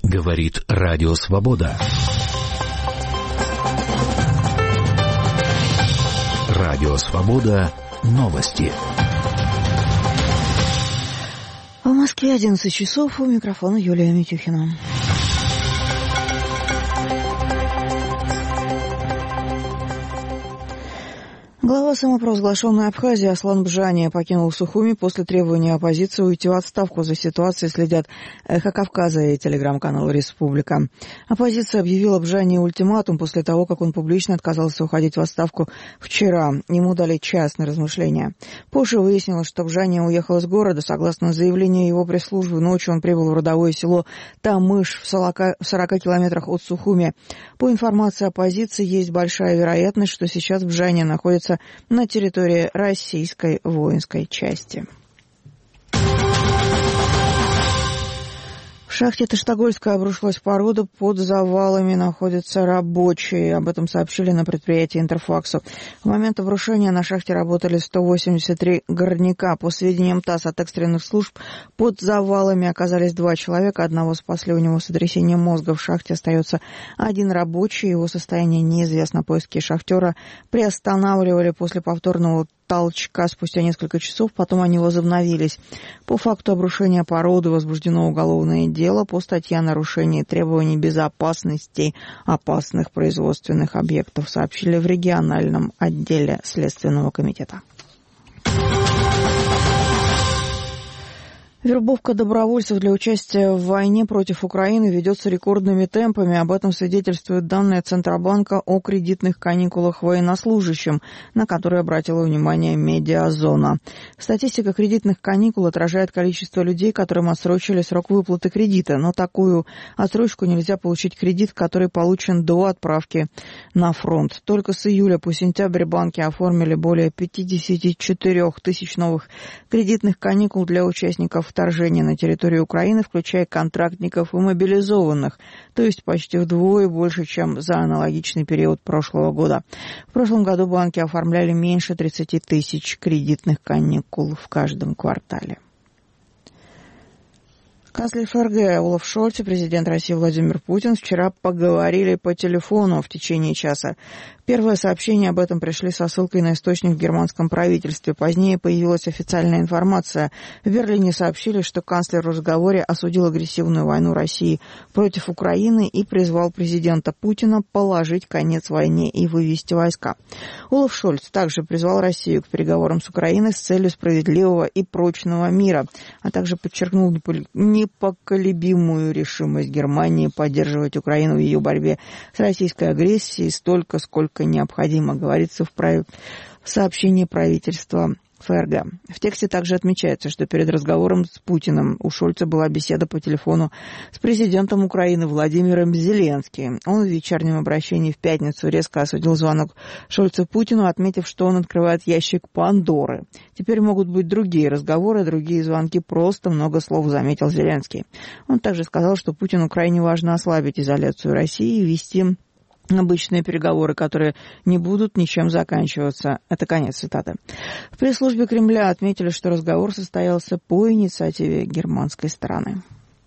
Говорит Радио Свобода. Радио Свобода. Новости. В Москве 11 часов. У микрофона Юлия Митюхина. Глава самопровозглашенной Абхазии Аслан Бжания покинул Сухуми после требования оппозиции уйти в отставку. За ситуацией следят «Эхо Кавказа» и телеграм-канал «Республика». Оппозиция объявила Бжании ультиматум после того, как он публично отказался уходить в отставку вчера. Ему дали час на размышления. Позже выяснилось, что Бжания уехал из города. Согласно заявлению его пресс-службы, ночью он прибыл в родовое село Тамыш в 40 километрах от Сухуми. По информации оппозиции, есть большая вероятность, что сейчас Бжания находится на территории российской воинской части. В шахте Таштагольская обрушилась порода, под завалами находятся рабочие. Об этом сообщили на предприятии Интерфаксу. В момент обрушения на шахте работали 183 горняка. По сведениям ТАСС от экстренных служб, под завалами оказались 2 человека. Одного спасли, у него сотрясение мозга. В шахте остается 1 рабочий. Его состояние неизвестно. Поиски шахтера приостанавливали после повторного толчка спустя несколько часов, потом они возобновились. По факту обрушения породы возбуждено уголовное дело по статье о нарушении требований безопасности опасных производственных объектов, сообщили в региональном отделе Следственного комитета. Вербовка добровольцев для участия в войне против Украины ведется рекордными темпами. Об этом свидетельствуют данные Центробанка о кредитных каникулах военнослужащим, на которые обратила внимание Медиазона. Статистика кредитных каникул отражает количество людей, которым отсрочили срок выплаты кредита. Но такую отсрочку нельзя получить кредит, который получен до отправки на фронт. Только с июля по сентябрь банки оформили более 54 тысяч новых кредитных каникул для участников вторжения на территорию Украины, включая контрактников и мобилизованных, то есть почти вдвое больше, чем за аналогичный период прошлого года. В прошлом году банки оформляли меньше 30 тысяч кредитных каникул в каждом квартале. Канцлер ФРГ Олаф Шольц и президент России Владимир Путин вчера поговорили по телефону в течение часа. Первое сообщение об этом пришли со ссылкой на источник в германском правительстве. Позднее появилась официальная информация. В Берлине сообщили, что канцлер в разговоре осудил агрессивную войну России против Украины и призвал президента Путина положить конец войне и вывести войска. Олаф Шольц также призвал Россию к переговорам с Украиной с целью справедливого и прочного мира, а также подчеркнул непоколебимую решимость Германии поддерживать Украину в ее борьбе с российской агрессией столько, сколько необходимо, говорится в сообщении правительства ФРГ. В тексте также отмечается, что перед разговором с Путиным у Шольца была беседа по телефону с президентом Украины Владимиром Зеленским. Он в вечернем обращении в пятницу резко осудил звонок Шольца Путину, отметив, что он открывает ящик Пандоры. Теперь могут быть другие разговоры, другие звонки, просто много слов, заметил Зеленский. Он также сказал, что Путину крайне важно ослабить изоляцию России и вести обычные переговоры, которые не будут ничем заканчиваться. Это конец цитаты. В пресс-службе Кремля отметили, что разговор состоялся по инициативе германской стороны.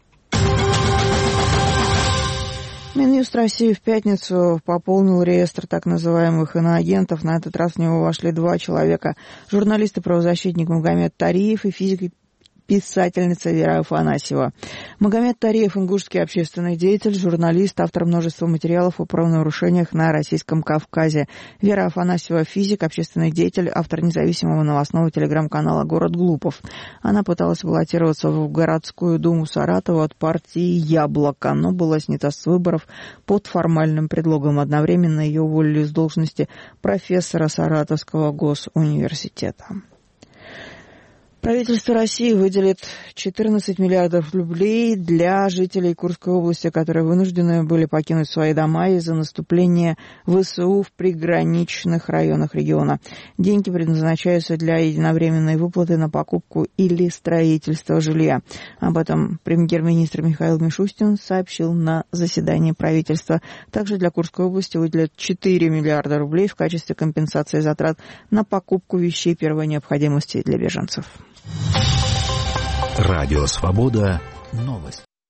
Минюст России в пятницу пополнил реестр так называемых иноагентов. На этот раз в него вошли 2 человека. Журналист и правозащитник Магомед Тариев и физик-писательница Вера Афанасьева. Магомед Тариев – ингушский общественный деятель, журналист, автор множества материалов о правонарушениях на Российском Кавказе. Вера Афанасьева – физик, общественный деятель, автор независимого новостного телеграм-канала «Город Глупов». Она пыталась баллотироваться в городскую думу Саратова от партии «Яблоко», но была снята с выборов под формальным предлогом. Одновременно ее уволили с должности профессора Саратовского госуниверситета. Правительство России выделит 14 миллиардов рублей для жителей Курской области, которые вынуждены были покинуть свои дома из-за наступления ВСУ в приграничных районах региона. Деньги предназначаются для единовременной выплаты на покупку или строительство жилья. Об этом премьер-министр Михаил Мишустин сообщил на заседании правительства. Также для Курской области выделят 4 миллиарда рублей в качестве компенсации затрат на покупку вещей первой необходимости для беженцев. Радио Свобода. Новости.